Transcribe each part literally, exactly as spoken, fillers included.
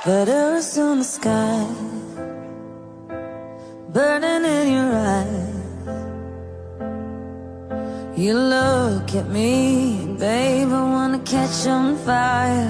Letters on the sky, burning in your eyes. You look at me, babe, I wanna catch on fire.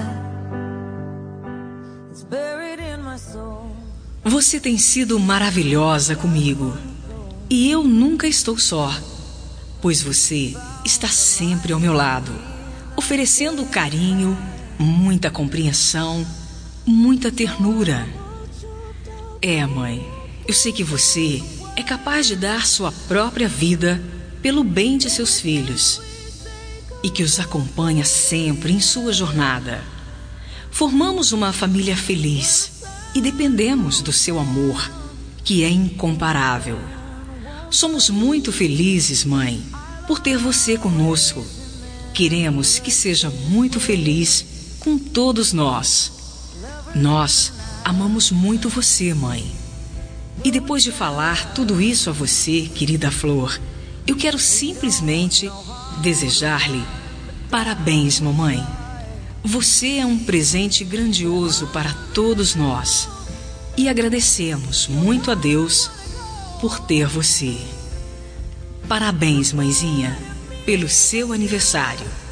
It's buried in my soul. Você tem sido maravilhosa comigo. E eu nunca estou só, pois você está sempre ao meu lado, oferecendo carinho, muita compreensão, muita ternura. É, mãe, eu sei que você é capaz de dar sua própria vida pelo bem de seus filhos e que os acompanha sempre em sua jornada. Formamos uma família feliz e dependemos do seu amor, que é incomparável. Somos muito felizes, mãe, por ter você conosco. Queremos que seja muito feliz com todos nós. Nós amamos muito você, mãe. E depois de falar tudo isso a você, querida Flor, eu quero simplesmente desejar-lhe parabéns, mamãe. Você é um presente grandioso para todos nós. E agradecemos muito a Deus por ter você. Parabéns, mãezinha, pelo seu aniversário.